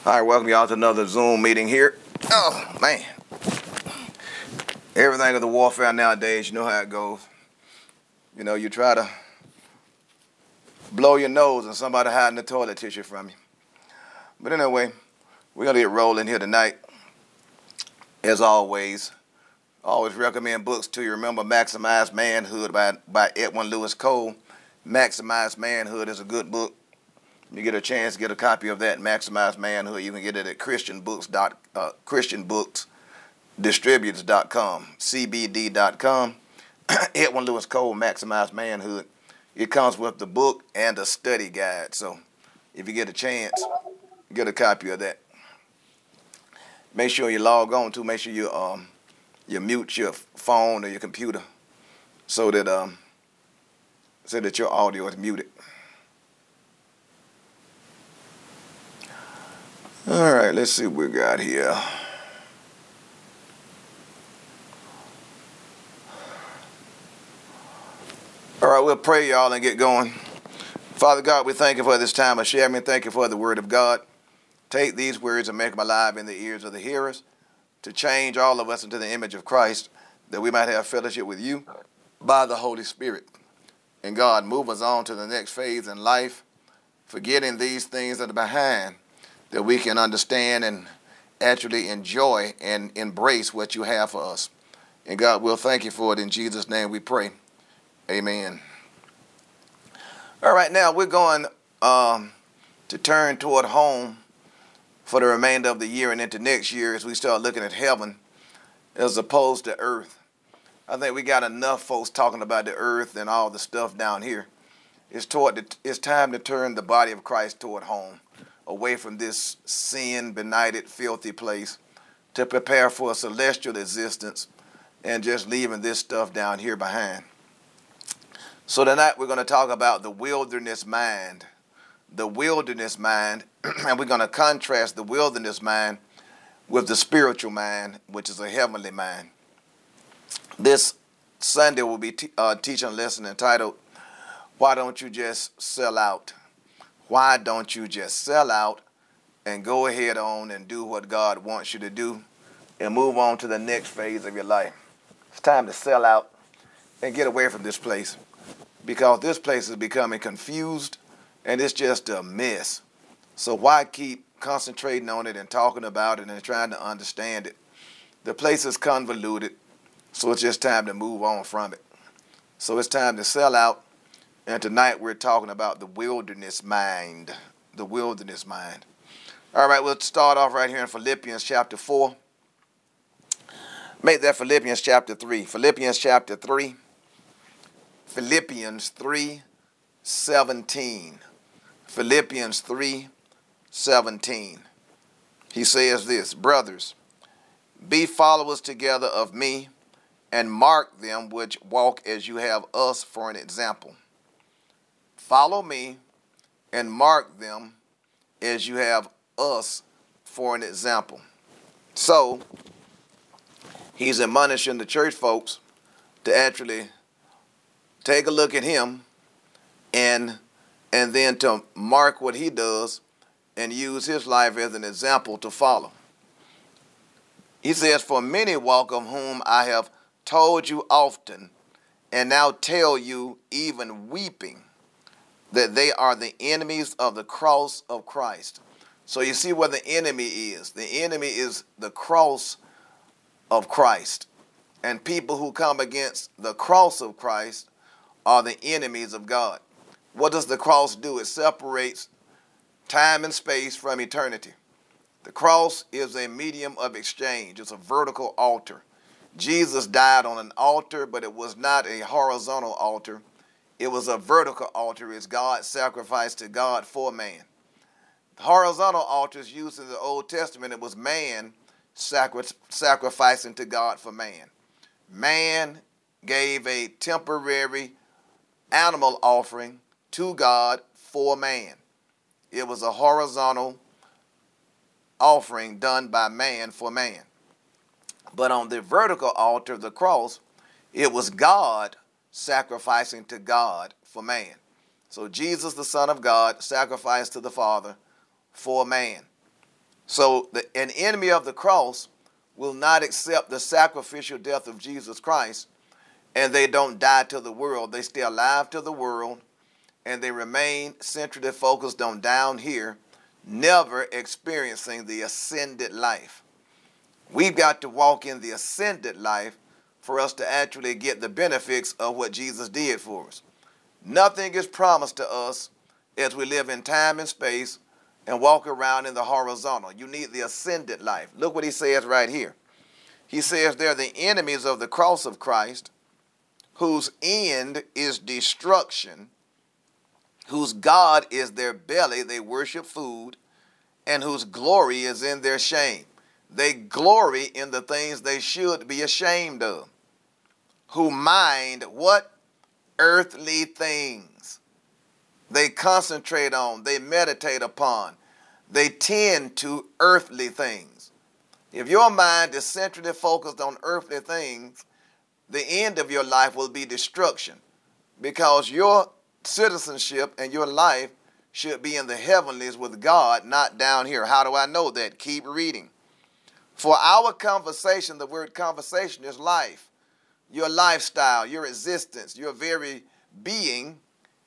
All right, welcome y'all to another Zoom meeting here. Oh, man. Everything is the warfare nowadays. You know how it goes. You know, you try to blow your nose and somebody hiding the toilet tissue from you. But anyway, we're going to get rolling here tonight. As always, I always recommend books to you. Remember Maximize Manhood by Edwin Lewis Cole. Maximize Manhood is a good book. You get a chance to get a copy of that, Maximize Manhood. You can get it at christianbooksdistributors.com, cbd.com. Edwin Lewis Cole, Maximize Manhood. It comes with the book and a study guide. So if you get a chance, get a copy of that. Make sure you log on to. Make sure you mute your phone or your computer so that your audio is muted. All right, let's see what we got here. All right, we'll pray, y'all, and get going. Father God, we thank you for this time of sharing. Thank you for the word of God. Take these words and make them alive in the ears of the hearers to change all of us into the image of Christ, that we might have fellowship with you by the Holy Spirit. And God, move us on to the next phase in life, forgetting these things that are behind, that we can understand and actually enjoy and embrace what you have for us. And God, we'll thank you for it. In Jesus' name we pray. Amen. All right, now we're going to turn toward home for the remainder of the year and into next year as we start looking at heaven as opposed to earth. I think we got enough folks talking about the earth and all the stuff down here. It's time to turn the body of Christ toward home, away from this sin-benighted, filthy place, to prepare for a celestial existence and just leaving this stuff down here behind. So tonight we're going to talk about the wilderness mind. The wilderness mind, and we're going to contrast the wilderness mind with the spiritual mind, which is a heavenly mind. This Sunday we'll be teaching a lesson entitled, Why Don't You Just Sell Out? Why don't you just sell out and go ahead on and do what God wants you to do and move on to the next phase of your life? It's time to sell out and get away from this place, because this place is becoming confused and it's just a mess. So why keep concentrating on it and talking about it and trying to understand it? The place is convoluted, so it's just time to move on from it. So it's time to sell out. And tonight we're talking about the wilderness mind. The wilderness mind. All right, we'll start off right here in Philippians chapter 4. Make that Philippians chapter 3. Philippians chapter 3. Philippians 3:17. Philippians 3:17. He says this, Brothers, be followers together of me, and mark them which walk as you have us for an example. Follow me and mark them as you have us for an example. So, he's admonishing the church folks to actually take a look at him and then to mark what he does and use his life as an example to follow. He says, For many walk of whom I have told you often, and now tell you even weeping, that they are the enemies of the cross of Christ. So you see what the enemy is. The enemy is the cross of Christ. And people who come against the cross of Christ are the enemies of God. What does the cross do? It separates time and space from eternity. The cross is a medium of exchange. It's a vertical altar. Jesus died on an altar, but it was not a horizontal altar. It was a vertical altar as God sacrificed to God for man. The horizontal altars used in the Old Testament, it was man sacrificing to God for man. Man gave a temporary animal offering to God for man. It was a horizontal offering done by man for man. But on the vertical altar of the cross, it was God sacrificing to God for man. So Jesus, the Son of God, sacrificed to the Father for man. So an enemy of the cross will not accept the sacrificial death of Jesus Christ, and they don't die to the world. They stay alive to the world, and they remain centrally focused on down here, never experiencing the ascended life. We've got to walk in the ascended life for us to actually get the benefits of what Jesus did for us. Nothing is promised to us as we live in time and space and walk around in the horizontal. You need the ascended life. Look what he says right here. He says they're the enemies of the cross of Christ, whose end is destruction, whose God is their belly, they worship food, and whose glory is in their shame. They glory in the things they should be ashamed of. Who mind what? Earthly things. They concentrate on, they meditate upon, they tend to earthly things. If your mind is centrally focused on earthly things, the end of your life will be destruction, because your citizenship and your life should be in the heavenlies with God, not down here. How do I know that? Keep reading. For our conversation, the word conversation is life. Your lifestyle, your existence, your very being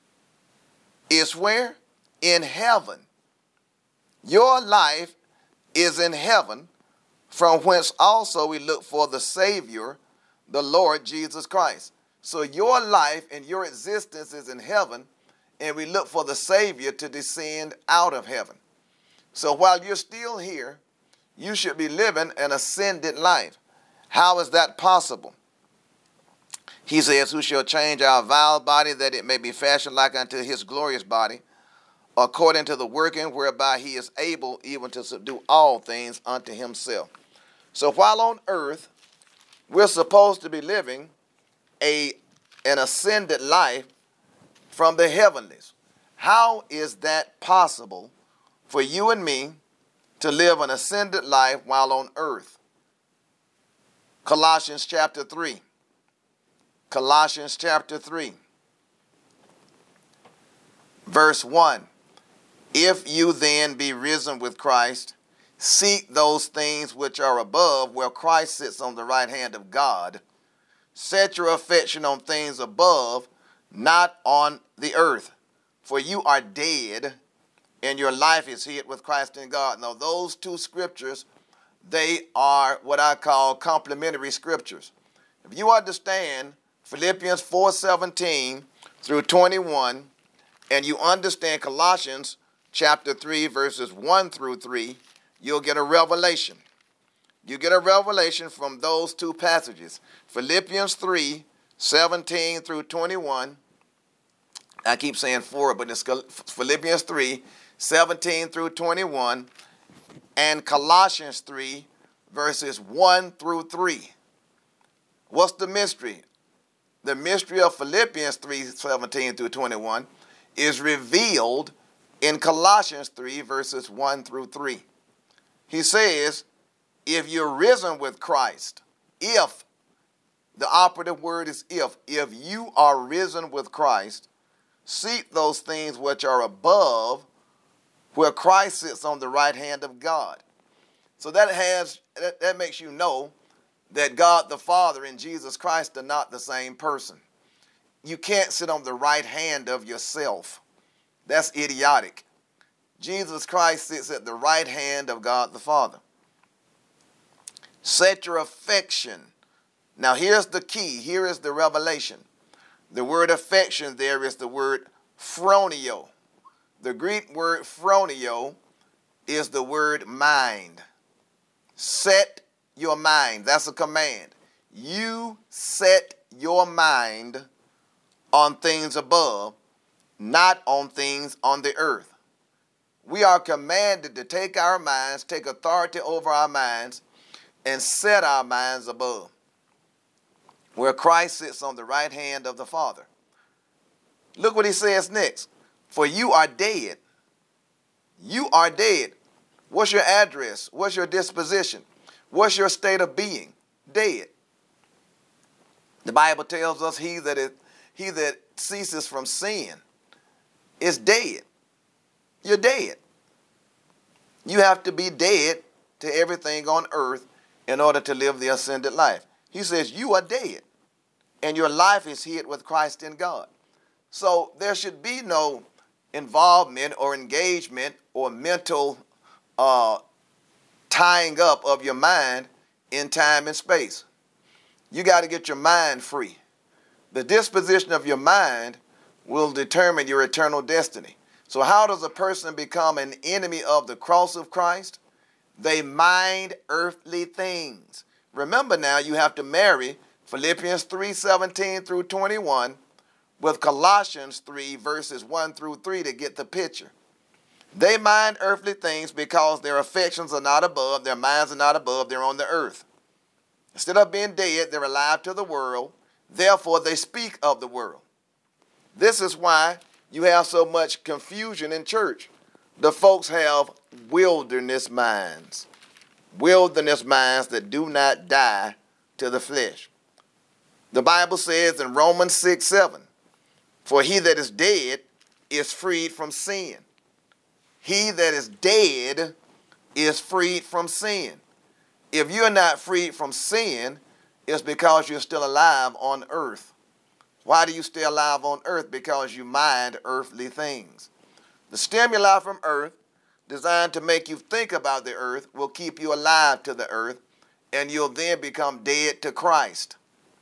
is where? In heaven. Your life is in heaven, from whence also we look for the Savior, the Lord Jesus Christ. So your life and your existence is in heaven, and we look for the Savior to descend out of heaven. So while you're still here, you should be living an ascended life. How is that possible? He says, who shall change our vile body, that it may be fashioned like unto his glorious body, according to the working whereby he is able even to subdue all things unto himself. So while on earth, we're supposed to be living an ascended life from the heavenlies. How is that possible for you and me to live an ascended life while on earth? Colossians chapter 3. Colossians chapter 3. Verse 1. If you then be risen with Christ, seek those things which are above, where Christ sits on the right hand of God. Set your affection on things above, not on the earth. For you are dead, and your life is hid with Christ in God. Now, those two scriptures, they are what I call complementary scriptures. If you understand Philippians 4:17 through 21, and you understand Colossians chapter 3, verses 1 through 3, you'll get a revelation. You get a revelation from those two passages. Philippians 3:17 through 21. I keep saying 4, but it's Philippians 3:17 through 21, and Colossians 3, verses 1 through 3. What's the mystery? The mystery of Philippians 3:17 through 21 is revealed in Colossians 3, verses 1 through 3. He says, if you're risen with Christ, if, the operative word is if you are risen with Christ, seek those things which are above, where Christ sits on the right hand of God. So that makes you know that God the Father and Jesus Christ are not the same person. You can't sit on the right hand of yourself. That's idiotic. Jesus Christ sits at the right hand of God the Father. Set your affection. Now here's the key. Here is the revelation. The word affection there is the word phronio. The Greek word phronio is the word mind. Set your mind. That's a command. You set your mind on things above, not on things on the earth. We are commanded to take our minds, take authority over our minds, and set our minds above, where Christ sits on the right hand of the Father. Look what he says next. For you are dead. You are dead. What's your address? What's your disposition? What's your state of being? Dead. The Bible tells us he that ceases from sin is dead. You're dead. You have to be dead to everything on earth in order to live the ascended life. He says you are dead and your life is hid with Christ in God. So there should be no involvement or engagement or mental tying up of your mind in time and space. You got to get your mind free. The disposition of your mind will determine your eternal destiny. So how does a person become an enemy of the cross of Christ? They mind earthly things. Remember now, you have to marry Philippians 3:17 through 21 with Colossians 3 verses 1 through 3 to get the picture. They mind earthly things because their affections are not above, their minds are not above, they're on the earth. Instead of being dead, they're alive to the world. Therefore, they speak of the world. This is why you have so much confusion in church. The folks have wilderness minds. Wilderness minds that do not die to the flesh. The Bible says in Romans 6:7, for he that is dead is freed from sin. He that is dead is freed from sin. If you're not freed from sin, it's because you're still alive on earth. Why do you stay alive on earth? Because you mind earthly things. The stimuli from earth, designed to make you think about the earth, will keep you alive to the earth, and you'll then become dead to Christ.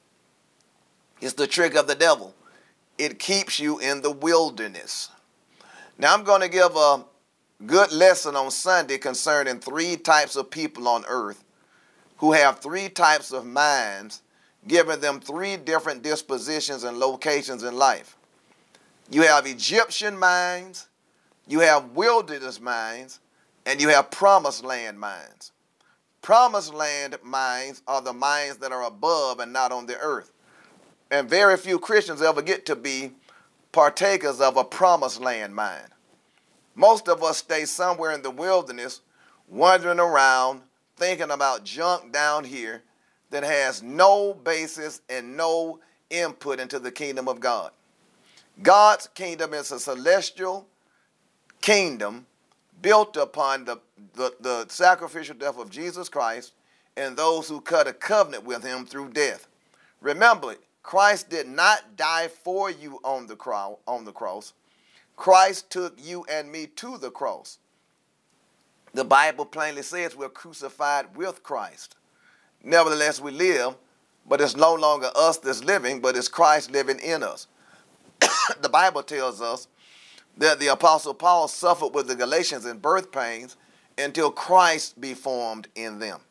It's the trick of the devil. It keeps you in the wilderness. Now I'm going to give a good lesson on Sunday concerning 3 types of people on earth who have 3 types of minds, giving them 3 different dispositions and locations in life. You have Egyptian minds, you have wilderness minds, and you have promised land minds. Promised land minds are the minds that are above and not on the earth. And very few Christians ever get to be partakers of a promised land mind. Most of us stay somewhere in the wilderness, wandering around, thinking about junk down here that has no basis and no input into the kingdom of God. God's kingdom is a celestial kingdom built upon the sacrificial death of Jesus Christ and those who cut a covenant with him through death. Remember, Christ did not die for you on the cross. Christ took you and me to the cross. The Bible plainly says we're crucified with Christ. Nevertheless, we live, but it's no longer us that's living, but it's Christ living in us. The Bible tells us that the Apostle Paul suffered with the Galatians in birth pains until Christ be formed in them.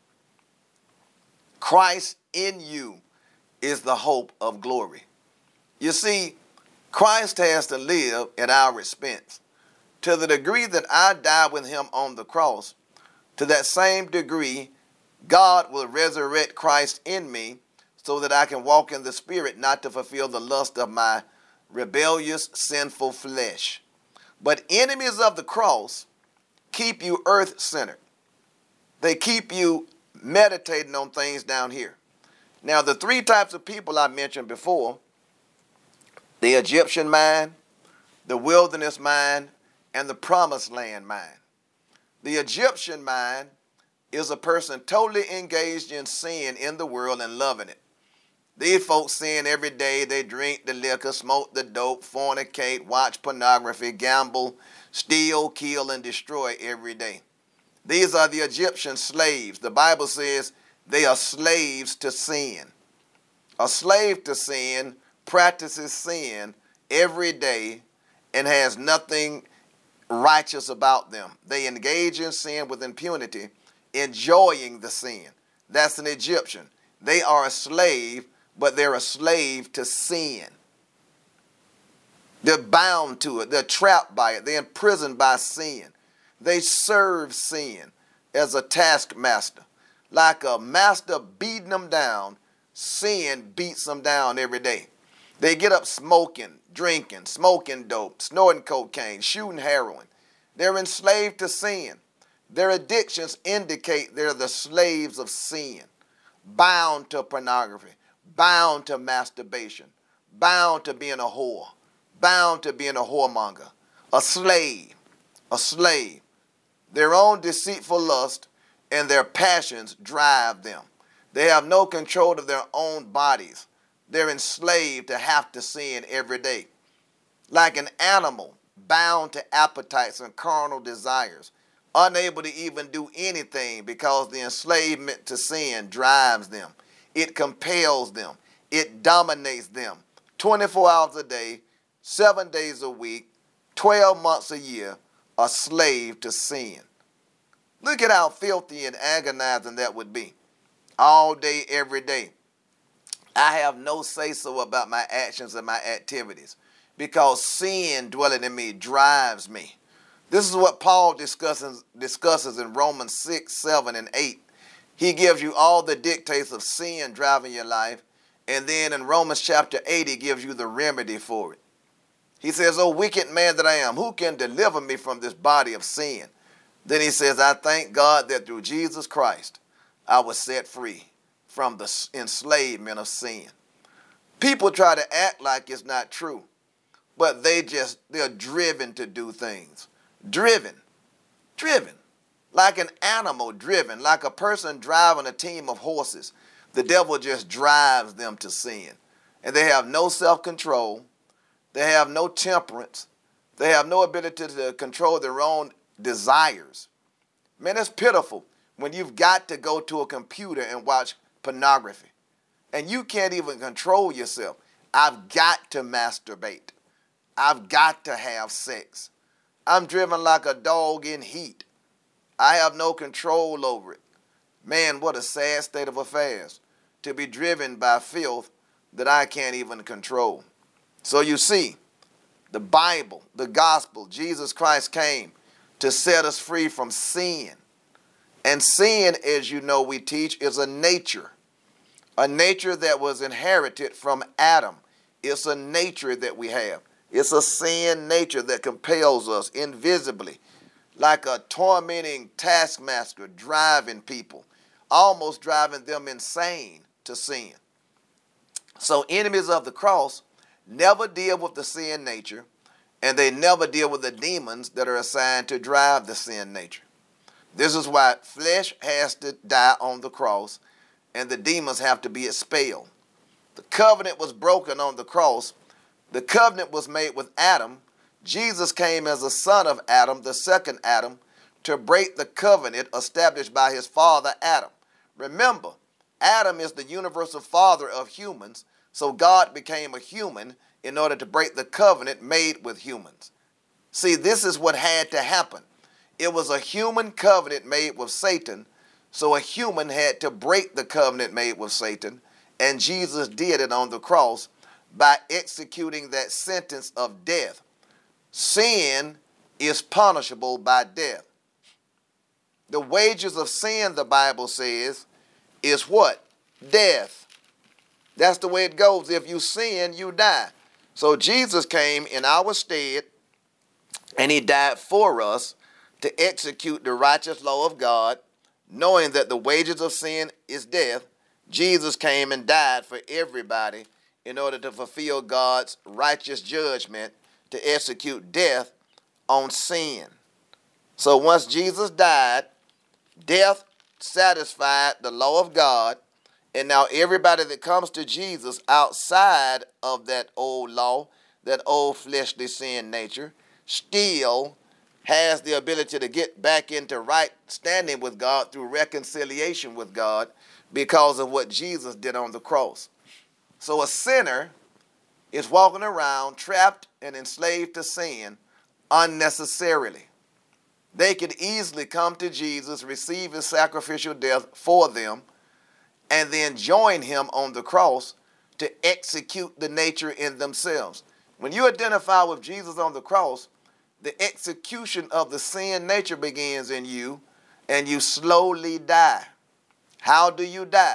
Christ in you is the hope of glory. You see, Christ has to live at our expense. To the degree that I die with him on the cross, to that same degree, God will resurrect Christ in me so that I can walk in the Spirit, not to fulfill the lust of my rebellious, sinful flesh. But enemies of the cross keep you earth-centered. They keep you meditating on things down here. Now, the 3 types of people I mentioned before, the Egyptian mind, the wilderness mind, and the promised land mind. The Egyptian mind is a person totally engaged in sin in the world and loving it. These folks sin every day. They drink the liquor, smoke the dope, fornicate, watch pornography, gamble, steal, kill, and destroy every day. These are the Egyptian slaves. The Bible says they are slaves to sin. A slave to sin practices sin every day and has nothing righteous about them. They engage in sin with impunity, enjoying the sin. That's an Egyptian. They are a slave, but they're a slave to sin. They're bound to it. They're trapped by it. They're imprisoned by sin. They serve sin as a taskmaster. Like a master beating them down, sin beats them down every day. They get up smoking, drinking, smoking dope, snorting cocaine, shooting heroin. They're enslaved to sin. Their addictions indicate they're the slaves of sin, bound to pornography, bound to masturbation, bound to being a whore, bound to being a whoremonger, a slave, a slave. Their own deceitful lust and their passions drive them. They have no control of their own bodies. They're enslaved to have to sin every day. Like an animal bound to appetites and carnal desires, unable to even do anything because the enslavement to sin drives them. It compels them. It dominates them. 24 hours a day, 7 days a week, 12 months a year, a slave to sin. Look at how filthy and agonizing that would be. All day, every day. I have no say-so about my actions and my activities because sin dwelling in me drives me. This is what Paul discusses in Romans 6, 7, and 8. He gives you all the dictates of sin driving your life. And then in Romans chapter 8, he gives you the remedy for it. He says, "O wicked man that I am, who can deliver me from this body of sin?" Then he says, "I thank God that through Jesus Christ, I was set free from the enslavement of sin." People try to act like it's not true, but they're driven to do things. Driven. Like an animal driven, like a person driving a team of horses. The devil just drives them to sin. And they have no self-control. They have no temperance. They have no ability to control their own desires. Man, it's pitiful when you've got to go to a computer and watch pornography. And you can't even control yourself. I've got to masturbate. I've got to have sex. I'm driven like a dog in heat. I have no control over it. Man, what a sad state of affairs to be driven by filth that I can't even control. So you see, the Bible, the gospel, Jesus Christ came to set us free from sin. And sin, as you know, we teach, is a nature that was inherited from Adam. It's a nature that we have. It's a sin nature that compels us invisibly, like a tormenting taskmaster driving people, almost driving them insane to sin. So enemies of the cross never deal with the sin nature, and they never deal with the demons that are assigned to drive the sin nature. This is why flesh has to die on the cross, and the demons have to be expelled. The covenant was broken on the cross. The covenant was made with Adam. Jesus came as a son of Adam, the second Adam, to break the covenant established by his father Adam. Remember, Adam is the universal father of humans, so God became a human in order to break the covenant made with humans. See, this is what had to happen. It was a human covenant made with Satan, so a human had to break the covenant made with Satan, and Jesus did it on the cross by executing that sentence of death. Sin is punishable by death. The wages of sin, the Bible says, is what? Death. That's the way it goes. If you sin, you die. So Jesus came in our stead, and he died for us to execute the righteous law of God, knowing that the wages of sin is death. Jesus came and died for everybody in order to fulfill God's righteous judgment to execute death on sin. So once Jesus died, death satisfied the law of God, and now everybody that comes to Jesus outside of that old law, that old fleshly sin nature, still has the ability to get back into right standing with God through reconciliation with God because of what Jesus did on the cross. So a sinner is walking around trapped and enslaved to sin unnecessarily. They could easily come to Jesus, receive his sacrificial death for them, and then join him on the cross to execute the nature in themselves. When you identify with Jesus on the cross, the execution of the sin nature begins in you, and you slowly die. How do you die?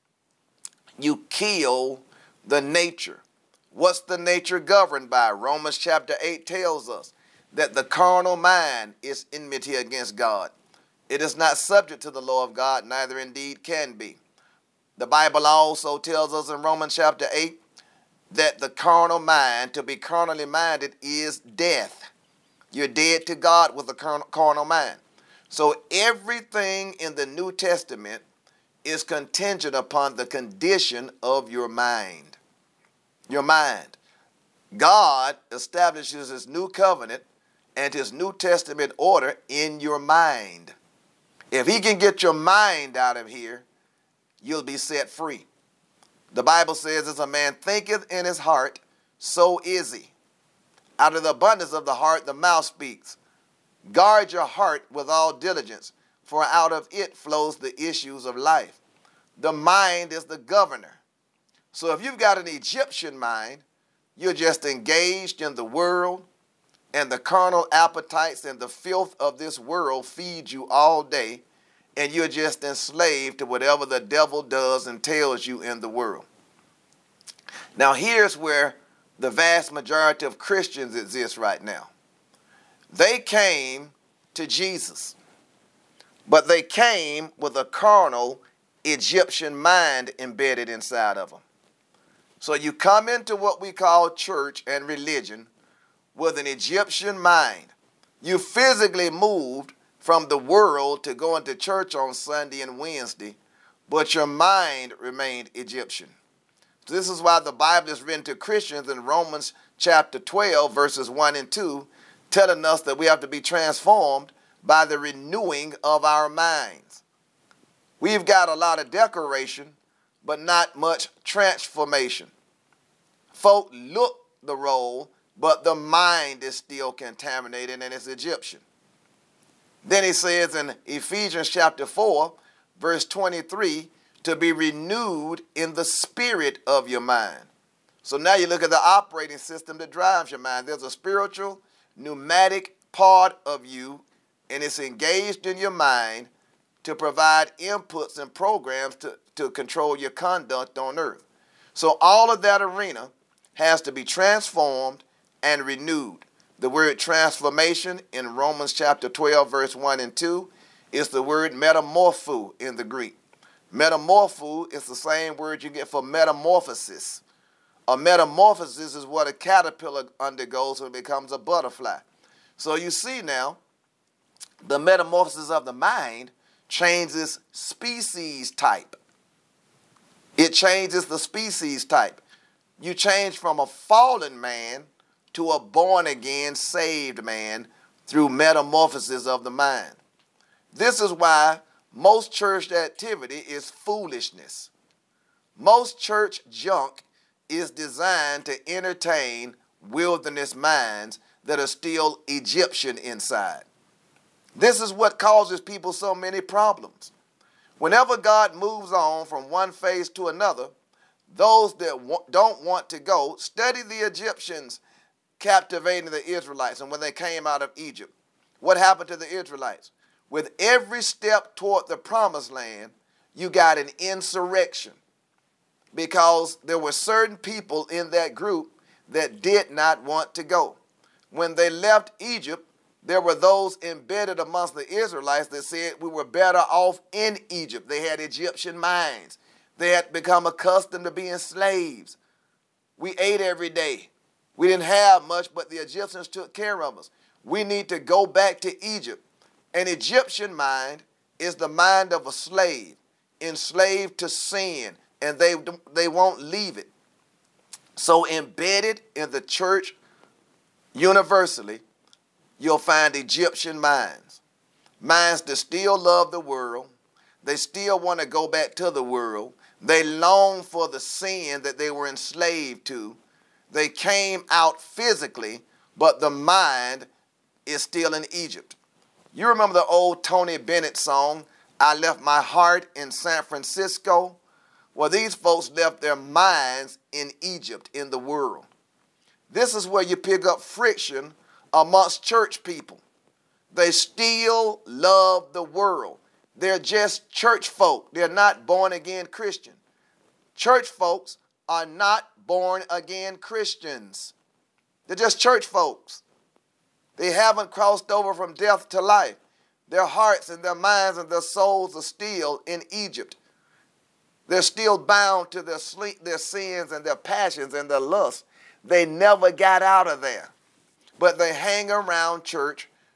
You kill the nature. What's the nature governed by? Romans chapter 8 tells us that the carnal mind is enmity against God. It is not subject to the law of God, neither indeed can be. The Bible also tells us in Romans chapter 8 that the carnal mind, to be carnally minded, is death. You're dead to God with a carnal mind. So everything in the New Testament is contingent upon the condition of your mind. Your mind. God establishes his new covenant and his New Testament order in your mind. If he can get your mind out of here, you'll be set free. The Bible says, as a man thinketh in his heart, so is he. Out of the abundance of the heart, the mouth speaks. Guard your heart with all diligence, for out of it flows the issues of life. The mind is the governor. So if you've got an Egyptian mind, you're just engaged in the world, and the carnal appetites and the filth of this world feed you all day, and you're just enslaved to whatever the devil does and tells you in the world. Now here's where the vast majority of Christians exist right now. They came to Jesus, but they came with a carnal Egyptian mind embedded inside of them. So you come into what we call church and religion with an Egyptian mind. You physically moved from the world to go into church on Sunday and Wednesday, but your mind remained Egyptian. This is why the Bible is written to Christians in Romans chapter 12, verses 1 and 2, telling us that we have to be transformed by the renewing of our minds. We've got a lot of decoration, but not much transformation. Folk look the role, but the mind is still contaminated and it's Egyptian. Then he says in Ephesians chapter 4, verse 23, to be renewed in the spirit of your mind. So now you look at the operating system that drives your mind. There's a spiritual, pneumatic part of you, and it's engaged in your mind to provide inputs and programs to control your conduct on earth. So all of that arena has to be transformed and renewed. The word transformation in Romans chapter 12, verse 1 and 2 is the word metamorpho in the Greek. Metamorpho is the same word you get for metamorphosis. A metamorphosis is what a caterpillar undergoes when it becomes a butterfly. So you see now, the metamorphosis of the mind changes species type. It changes the species type. You change from a fallen man to a born-again, saved man through metamorphosis of the mind. This is why most church activity is foolishness. Most church junk is designed to entertain wilderness minds that are still Egyptian inside. This is what causes people so many problems. Whenever God moves on from one phase to another, those that don't want to go, study the Egyptians captivating the Israelites and when they came out of Egypt. What happened to the Israelites? With every step toward the promised land, you got an insurrection because there were certain people in that group that did not want to go. When they left Egypt, there were those embedded amongst the Israelites that said we were better off in Egypt. They had Egyptian minds. They had become accustomed to being slaves. We ate every day. We didn't have much, but the Egyptians took care of us. We need to go back to Egypt. An Egyptian mind is the mind of a slave, enslaved to sin, and they won't leave it. So embedded in the church universally, you'll find Egyptian minds. Minds that still love the world. They still want to go back to the world. They long for the sin that they were enslaved to. They came out physically, but the mind is still in Egypt. You remember the old Tony Bennett song, I Left My Heart in San Francisco? Well, these folks left their minds in Egypt, in the world. This is where you pick up friction amongst church people. They still love the world. They're just church folk. They're not born again Christian. Church folks are not born again Christians. They're just church folks. They haven't crossed over from death to life. Their hearts and their minds and their souls are still in Egypt. They're still bound to their sins and their passions and their lusts. They never got out of there. But they hang around church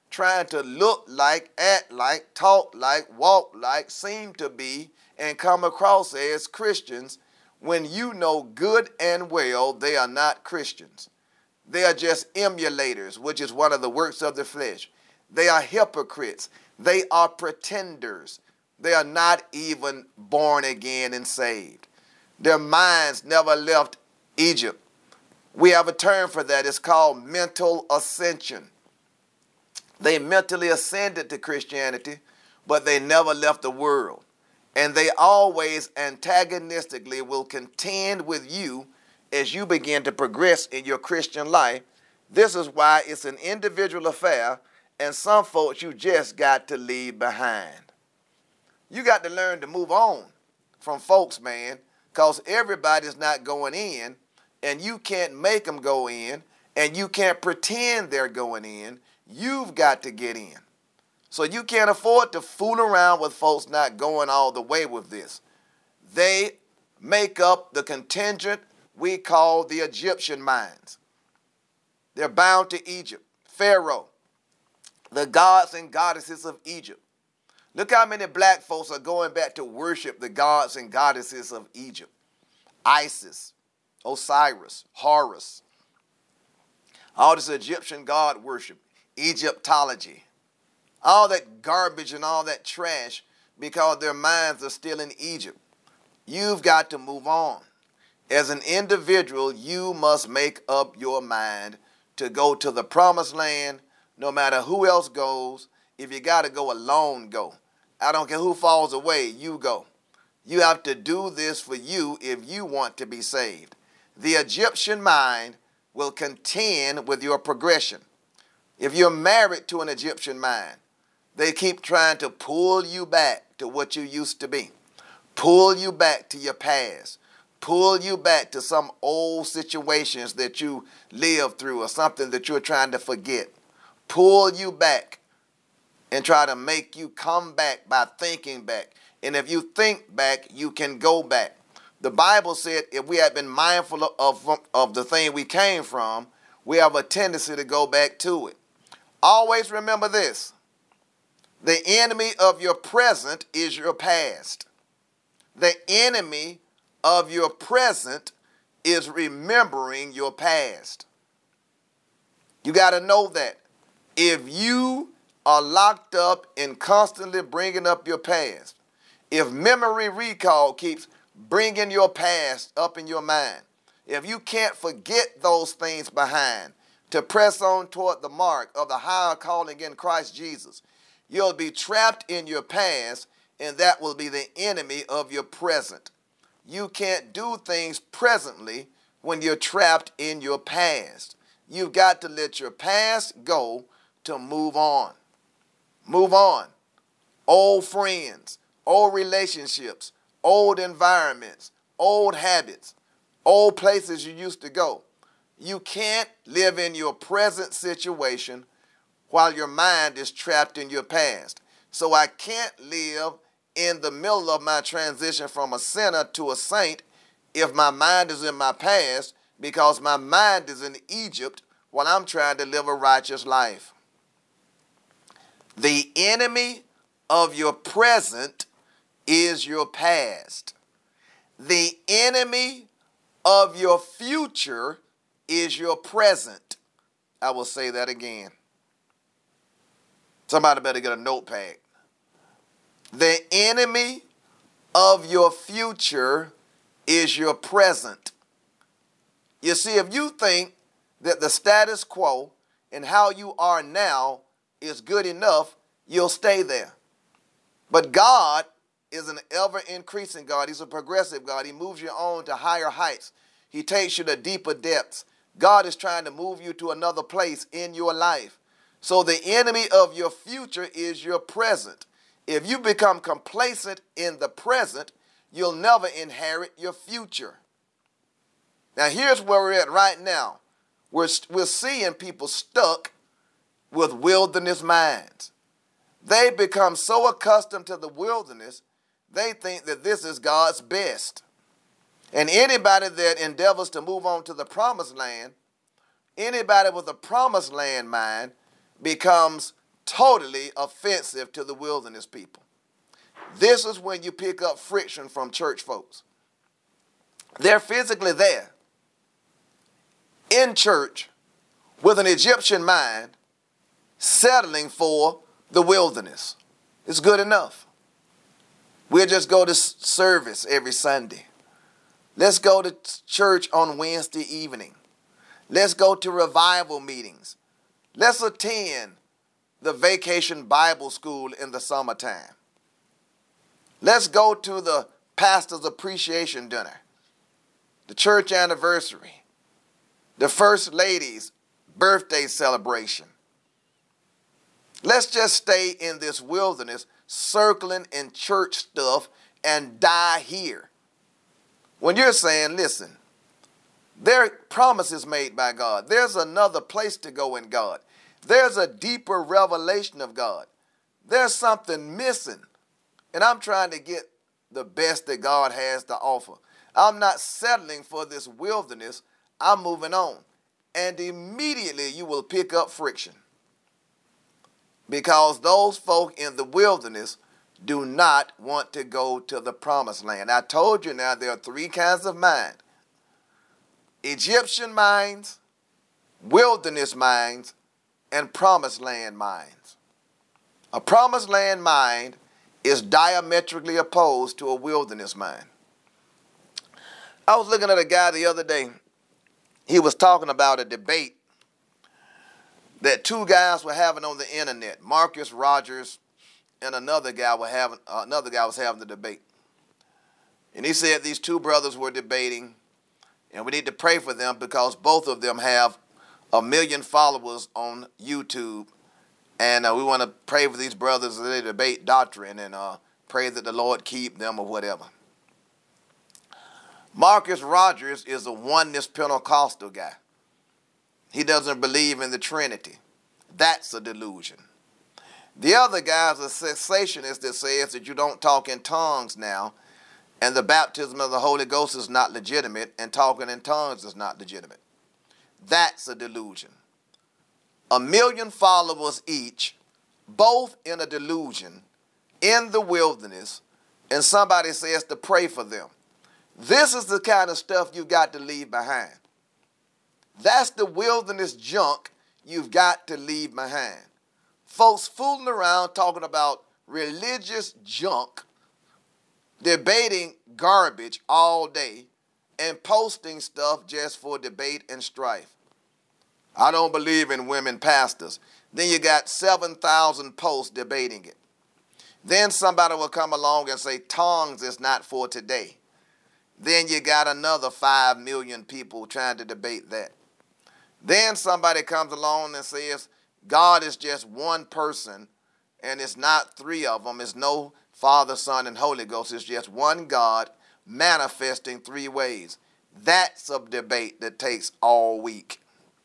trying to look like, act like, talk like, walk like, seem to be, and come across as Christians when you know good and well they are not Christians. They are just emulators, which is one of the works of the flesh. They are hypocrites. They are pretenders. They are not even born again and saved. Their minds never left Egypt. We have a term for that. It's called mental ascension. They mentally ascended to Christianity, but they never left the world. And they always antagonistically will contend with you as you begin to progress in your Christian life. This is why it's an individual affair, and some folks you just got to leave behind. You got to learn to move on from folks, man, because everybody's not going in, and you can't make them go in, and you can't pretend they're going in. You've got to get in. So you can't afford to fool around with folks not going all the way with this. They make up the contingent we call the Egyptian minds. They're bound to Egypt, Pharaoh, the gods and goddesses of Egypt. Look how many black folks are going back to worship the gods and goddesses of Egypt. Isis, Osiris, Horus, all this Egyptian god worship, Egyptology, all that garbage and all that trash because their minds are still in Egypt. You've got to move on. As an individual, you must make up your mind to go to the promised land, no matter who else goes. If you got to go alone, go. I don't care who falls away, you go. You have to do this for you if you want to be saved. The Egyptian mind will contend with your progression. If you're married to an Egyptian mind, they keep trying to pull you back to what you used to be, pull you back to your past, pull you back to some old situations that you lived through or something that you're trying to forget, pull you back and try to make you come back by thinking back. And if you think back, you can go back. The Bible said if we had been mindful of the thing we came from, we have a tendency to go back to it. Always remember this. The enemy of your present is your past. The enemy of your present is remembering your past. You got to know that. If you are locked up in constantly bringing up your past, if memory recall keeps bringing your past up in your mind, if you can't forget those things behind to press on toward the mark of the higher calling in Christ Jesus, you'll be trapped in your past, and that will be the enemy of your present. You can't do things presently when you're trapped in your past. You've got to let your past go to move on. Move on. Old friends, old relationships, old environments, old habits, old places you used to go. You can't live in your present situation while your mind is trapped in your past. So I can't live in the middle of my transition from a sinner to a saint if my mind is in my past, because my mind is in Egypt while I'm trying to live a righteous life. The enemy of your present is your past. The enemy of your future is your present. I will say that again. Somebody better get a notepad. The enemy of your future is your present. You see, if you think that the status quo and how you are now is good enough, you'll stay there. But God is an ever-increasing God. He's a progressive God. He moves you on to higher heights. He takes you to deeper depths. God is trying to move you to another place in your life. So the enemy of your future is your present. If you become complacent in the present, you'll never inherit your future. Now here's where we're at right now. We're seeing people stuck with wilderness minds. They become so accustomed to the wilderness, they think that this is God's best. And anybody that endeavors to move on to the promised land, anybody with a promised land mind becomes totally offensive to the wilderness people. This is when you pick up friction from church folks. They're physically there in church with an Egyptian mind, settling for the wilderness. It's good enough. We'll just go to service every Sunday. Let's go to church on Wednesday evening. Let's go to revival meetings. Let's attend the vacation Bible school in the summertime. Let's go to the pastor's appreciation dinner, the church anniversary, the first lady's birthday celebration. Let's just stay in this wilderness, circling in church stuff and die here. When you're saying, listen, there are promises made by God. There's another place to go in God. There's a deeper revelation of God. There's something missing. And I'm trying to get the best that God has to offer. I'm not settling for this wilderness. I'm moving on. And immediately you will pick up friction. Because those folk in the wilderness do not want to go to the promised land. I told you now there are three kinds of mind. Egyptian minds, wilderness minds, and promised land minds. A promised land mind is diametrically opposed to a wilderness mind. I was looking at a guy the other day. He was talking about a debate that two guys were having on the internet. Marcus Rogers and another guy was having the debate. And he said these two brothers were debating, and we need to pray for them because both of them have 1 million followers on YouTube. And we want to pray for these brothers as they debate doctrine and pray that the Lord keep them or whatever. Marcus Rogers is a oneness Pentecostal guy. He doesn't believe in the Trinity. That's a delusion. The other guy is a cessationist that says that you don't talk in tongues now, and the baptism of the Holy Ghost is not legitimate, and talking in tongues is not legitimate. That's a delusion. 1 million followers each, both in a delusion, in the wilderness, and somebody says to pray for them. This is the kind of stuff you've got to leave behind. That's the wilderness junk you've got to leave behind. Folks fooling around talking about religious junk, debating garbage all day, and posting stuff just for debate and strife. I don't believe in women pastors. Then you got 7,000 posts debating it. Then somebody will come along and say tongues is not for today. Then you got another 5 million people trying to debate that. Then somebody comes along and says God is just one person and it's not three of them. It's no Father, Son, and Holy Ghost. It's just one God manifesting three ways. That's a debate that takes all week.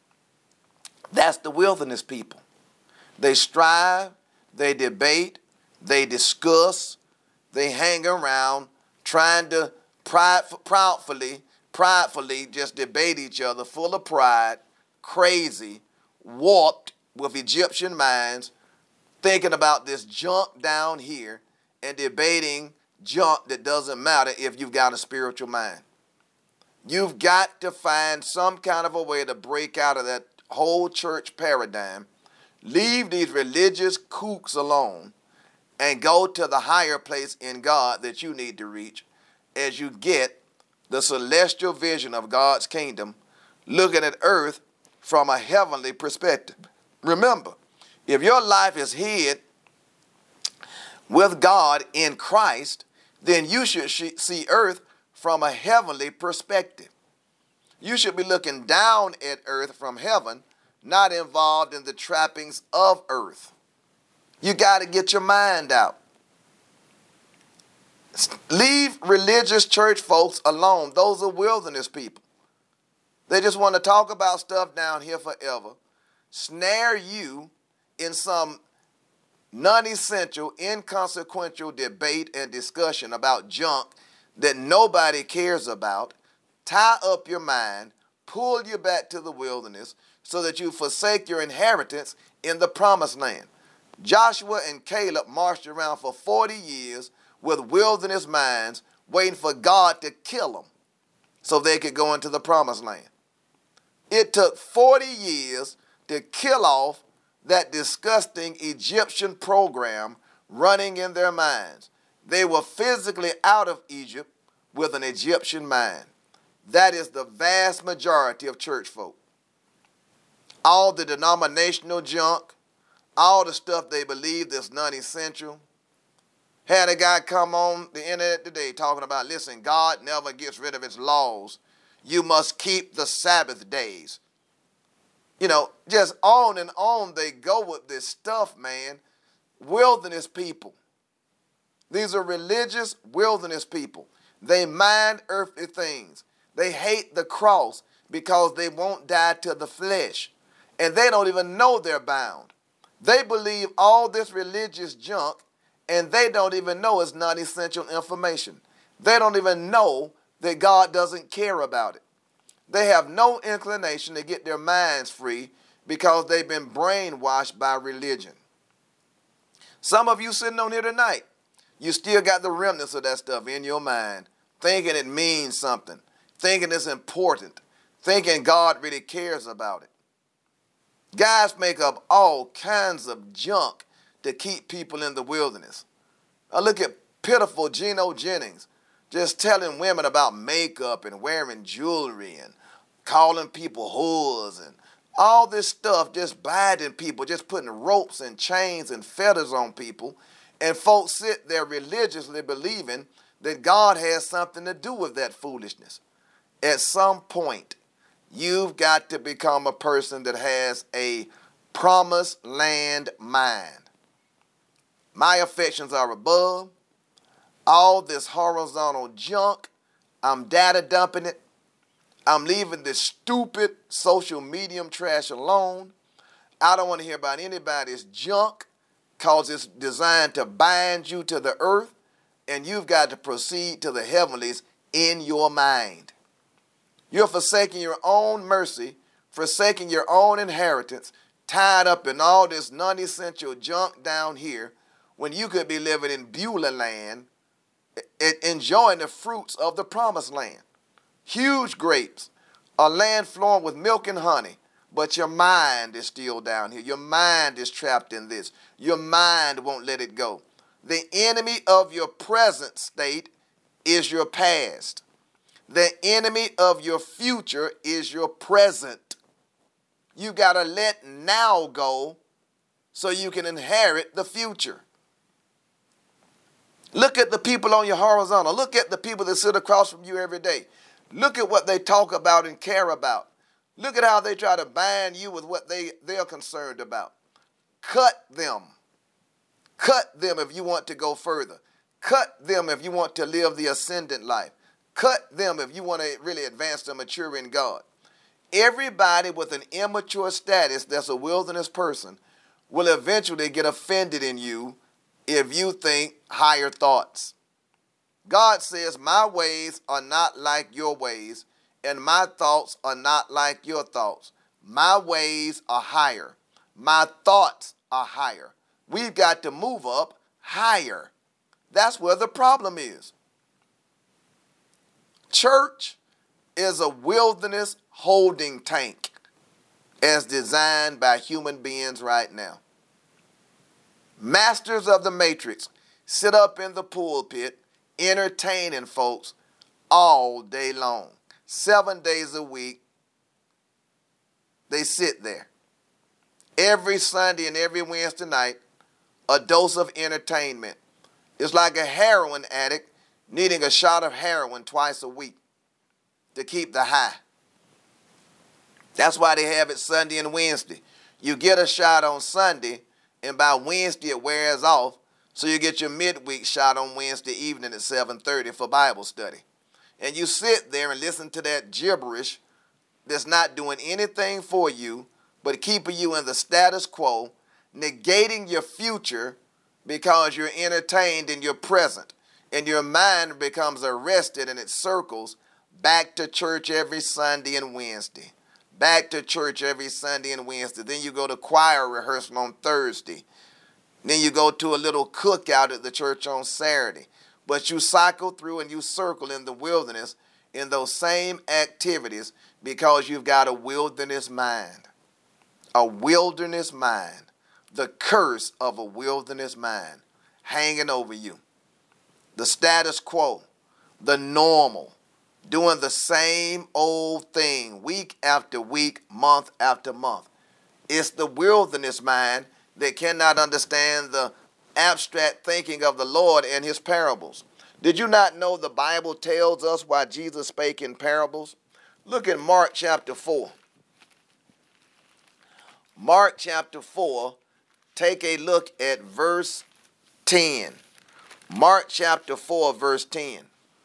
That's the wilderness people. They strive, they debate, they discuss, they hang around trying to pridefully just debate each other, full of pride, crazy, warped with Egyptian minds, thinking about this junk down here and debating junk that doesn't matter if you've got a spiritual mind. You've got to find some kind of a way to break out of that whole church paradigm, leave these religious kooks alone, and go to the higher place in God that you need to reach as you get the celestial vision of God's kingdom, looking at earth from a heavenly perspective. Remember, if your life is hid with God in Christ, then you should see earth from a heavenly perspective. You should be looking down at earth from heaven, not involved in the trappings of earth. You got to get your mind out. Leave religious church folks alone. Those are wilderness people. They just want to talk about stuff down here forever, snare you in some non-essential, inconsequential debate and discussion about junk that nobody cares about, tie up your mind, pull you back to the wilderness so that you forsake your inheritance in the promised land. Joshua and Caleb marched around for 40 years with wilderness minds, waiting for God to kill them so they could go into the promised land. It took 40 years to kill off that disgusting Egyptian program running in their minds. They were physically out of Egypt with an Egyptian mind. That is the vast majority of church folk. All the denominational junk, all the stuff they believe that's non-essential. Had a guy come on the internet today talking about, listen, God never gets rid of his laws. You must keep the Sabbath days. You know, just on and on they go with this stuff, man. Wilderness people. These are religious wilderness people. They mind earthly things. They hate the cross because they won't die to the flesh. And they don't even know they're bound. They believe all this religious junk, and they don't even know it's non-essential information. They don't even know that God doesn't care about it. They have no inclination to get their minds free because they've been brainwashed by religion. Some of you sitting on here tonight, you still got the remnants of that stuff in your mind, thinking it means something, thinking it's important, thinking God really cares about it. Guys make up all kinds of junk to keep people in the wilderness. Now look at pitiful Geno Jennings just telling women about makeup and wearing jewelry and calling people whores and all this stuff, just binding people, just putting ropes and chains and fetters on people. And folks sit there religiously believing that God has something to do with that foolishness. At some point, you've got to become a person that has a promised land mind. My affections are above. All this horizontal junk, I'm data dumping it. I'm leaving this stupid social medium trash alone. I don't want to hear about anybody's junk because it's designed to bind you to the earth, and you've got to proceed to the heavenlies in your mind. You're forsaking your own mercy, forsaking your own inheritance, tied up in all this non-essential junk down here when you could be living in Beulah land, enjoying the fruits of the promised land. Huge grapes, a land flowing with milk and honey, but your mind is still down here. Your mind is trapped in this. Your mind won't let it go. The enemy of your present state is your past. The enemy of your future is your present. You got to let now go so you can inherit the future. Look at the people on your horizontal. Look at the people that sit across from you every day. Look at what they talk about and care about. Look at how they try to bind you with what they're concerned about. Cut them. Cut them if you want to go further. Cut them if you want to live the ascendant life. Cut them if you want to really advance to mature in God. Everybody with an immature status that's a wilderness person will eventually get offended in you if you think higher thoughts. God says, my ways are not like your ways, and my thoughts are not like your thoughts. My ways are higher. My thoughts are higher. We've got to move up higher. That's where the problem is. Church is a wilderness holding tank as designed by human beings right now. Masters of the matrix sit up in the pulpit entertaining folks all day long. 7 days a week, they sit there. Every Sunday and every Wednesday night, a dose of entertainment. It's like a heroin addict needing a shot of heroin twice a week to keep the high. That's why they have it Sunday and Wednesday. You get a shot on Sunday, and by Wednesday it wears off, so you get your midweek shot on Wednesday evening at 7:30 for Bible study. And you sit there and listen to that gibberish that's not doing anything for you but keeping you in the status quo, negating your future because you're entertained in your present, and your mind becomes arrested and it circles back to church every Sunday and Wednesday. Back to church every Sunday and Wednesday. Then you go to choir rehearsal on Thursday. Then you go to a little cookout at the church on Saturday. But you cycle through and you circle in the wilderness in those same activities because you've got a wilderness mind. A wilderness mind. The curse of a wilderness mind hanging over you. The status quo. The normal. Doing the same old thing week after week, month after month. It's the wilderness mind that cannot understand the abstract thinking of the Lord and his parables. Did you not know the Bible tells us why Jesus spake in parables? Look at Mark chapter 4. Mark chapter 4, take a look at verse 10. Mark chapter 4, verse 10.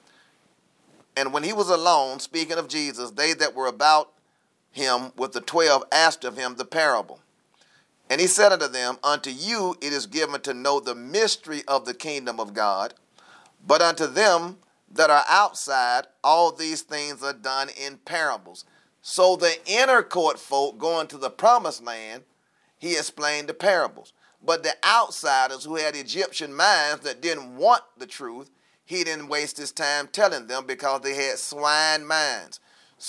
And when he was alone, speaking of Jesus, they that were about him with the 12 asked of him the parable. And he said unto them, unto you it is given to know the mystery of the kingdom of God, but unto them that are outside, all these things are done in parables. So the inner court folk going to the promised land, he explained the parables. But the outsiders who had Egyptian minds that didn't want the truth, he didn't waste his time telling them because they had swine minds.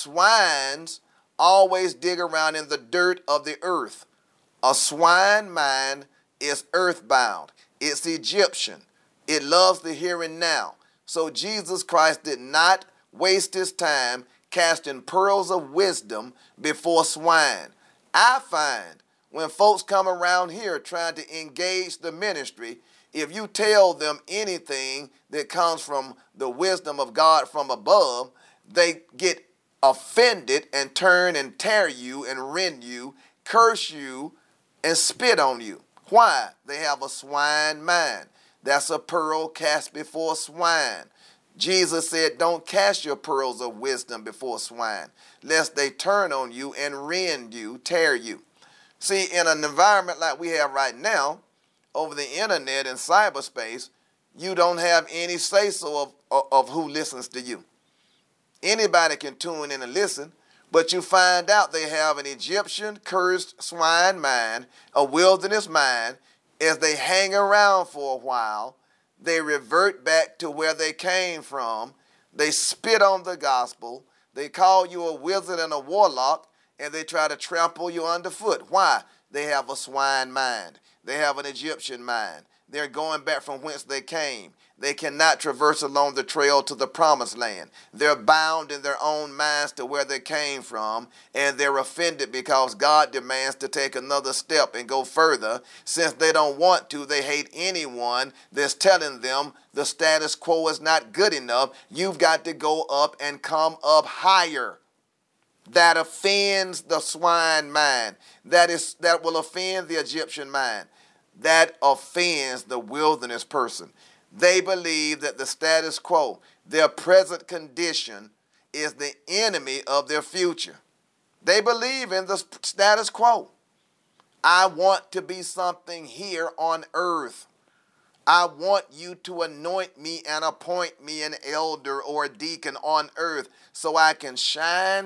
Swines always dig around in the dirt of the earth. A swine mind is earthbound. It's Egyptian. It loves the here and now. So Jesus Christ did not waste his time casting pearls of wisdom before swine. I find when folks come around here trying to engage the ministry, if you tell them anything that comes from the wisdom of God from above, they get offended and turn and tear you and rend you, curse you, and spit on you. Why? They have a swine mind. That's a pearl cast before swine. Jesus said, don't cast your pearls of wisdom before swine, lest they turn on you and rend you, tear you. See, in an environment like we have right now, over the internet and cyberspace, you don't have any say-so of who listens to you. Anybody can tune in and listen, but you find out they have an Egyptian cursed swine mind, a wilderness mind. As they hang around for a while, they revert back to where they came from. They spit on the gospel. They call you a wizard and a warlock, and they try to trample you underfoot. Why? They have a swine mind. They have an Egyptian mind. They're going back from whence they came. They cannot traverse along the trail to the promised land. They're bound in their own minds to where they came from, and they're offended because God demands to take another step and go further. Since they don't want to, they hate anyone that's telling them the status quo is not good enough. You've got to go up and come up higher. That offends the swine mind. That will offend the Egyptian mind. That offends the wilderness person. They believe that the status quo, their present condition, is the enemy of their future. They believe in the status quo. I want to be something here on earth. I want you to anoint me and appoint me an elder or a deacon on earth so I can shine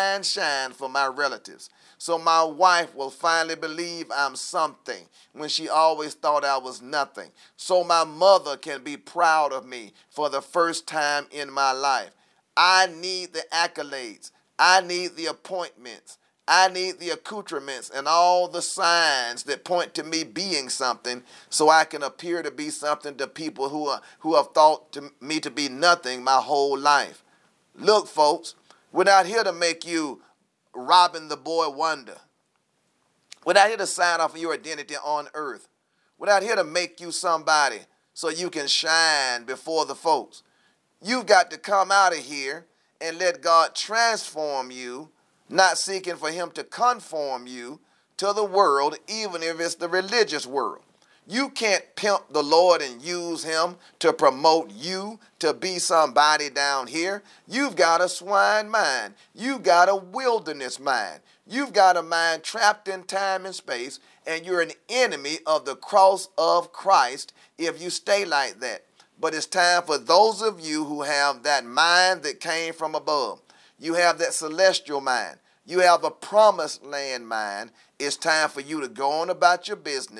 for my relatives. So my wife will finally believe I'm something when she always thought I was nothing. So my mother can be proud of me for the first time in my life. I need the accolades. I need the appointments. I need the accoutrements and all the signs that point to me being something so I can appear to be something to people who have thought me to be nothing my whole life. Look, folks, we're not here to make you Robin the Boy Wonder. We're not here to sign off your identity on earth. We're not here to make you somebody so you can shine before the folks. You've got to come out of here and let God transform you, not seeking for him to conform you to the world, even if it's the religious world. You can't pimp the Lord and use him to promote you to be somebody down here. You've got a swine mind. You've got a wilderness mind. You've got a mind trapped in time and space, and you're an enemy of the cross of Christ if you stay like that. But it's time for those of you who have that mind that came from above. You have that celestial mind. You have a promised land mind. It's time for you to go on about your business,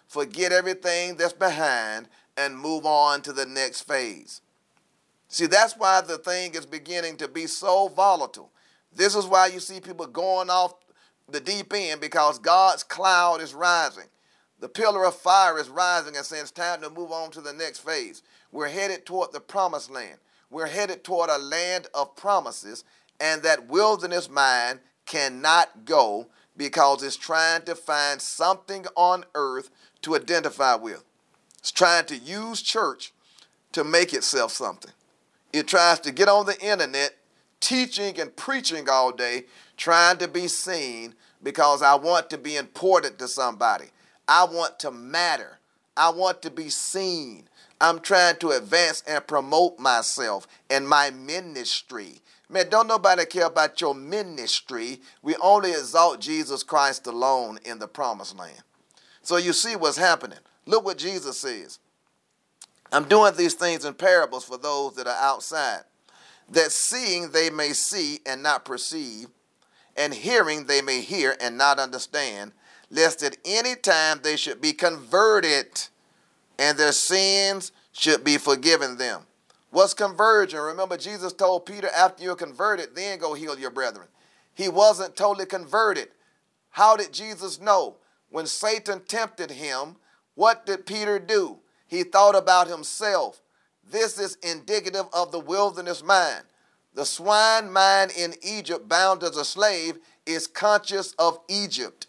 forget everything that's behind, and move on to the next phase. See, that's why the thing is beginning to be so volatile. This is why you see people going off the deep end, because God's cloud is rising. The pillar of fire is rising and saying it's time to move on to the next phase. We're headed toward the promised land. We're headed toward a land of promises, and that wilderness mind cannot go because it's trying to find something on earth to identify with. It's trying to use church to make itself something. It tries to get on the internet teaching and preaching all day, trying to be seen because I want to be important to somebody. I want to matter. I want to be seen. I'm trying to advance and promote myself and my ministry. Man, don't nobody care about your ministry. We only exalt Jesus Christ alone in the promised land. So you see what's happening. Look what Jesus says. I'm doing these things in parables for those that are outside, that seeing they may see and not perceive, and hearing they may hear and not understand, lest at any time they should be converted, and their sins should be forgiven them. What's conversion? Remember, Jesus told Peter, after you're converted, then go heal your brethren. He wasn't totally converted. How did Jesus know? When Satan tempted him, what did Peter do? He thought about himself. This is indicative of the wilderness mind. The swine mind in Egypt, bound as a slave, is conscious of Egypt.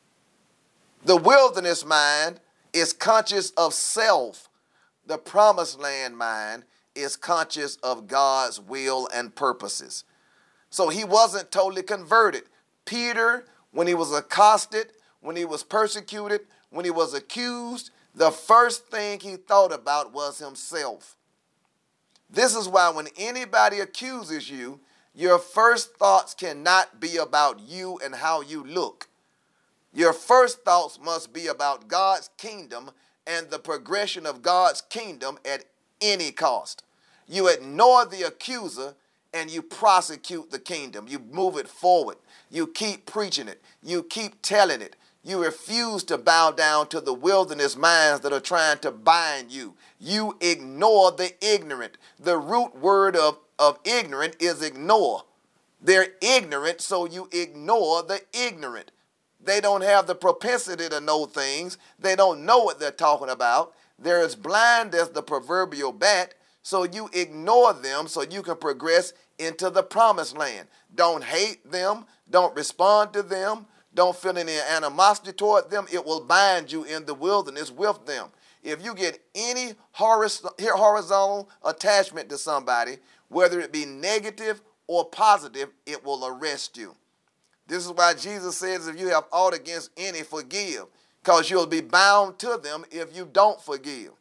The wilderness mind is conscious of self. The promised land mind is conscious of God's will and purposes. So he wasn't totally converted. Peter, when he was accosted, when he was persecuted, when he was accused, the first thing he thought about was himself. This is why when anybody accuses you, your first thoughts cannot be about you and how you look. Your first thoughts must be about God's kingdom and the progression of God's kingdom at any cost. You ignore the accuser and you prosecute the kingdom. You move it forward. You keep preaching it. You keep telling it. You refuse to bow down to the wilderness minds that are trying to bind you. You ignore the ignorant. The root word of ignorant is ignore. They're ignorant, so you ignore the ignorant. They don't have the propensity to know things. They don't know what they're talking about. They're as blind as the proverbial bat, so you ignore them so you can progress into the promised land. Don't hate them. Don't respond to them. Don't feel any animosity toward them. It will bind you in the wilderness with them. If you get any horizontal attachment to somebody, whether it be negative or positive, it will arrest you. This is why Jesus says, if you have aught against any, forgive, because you'll be bound to them if you don't forgive.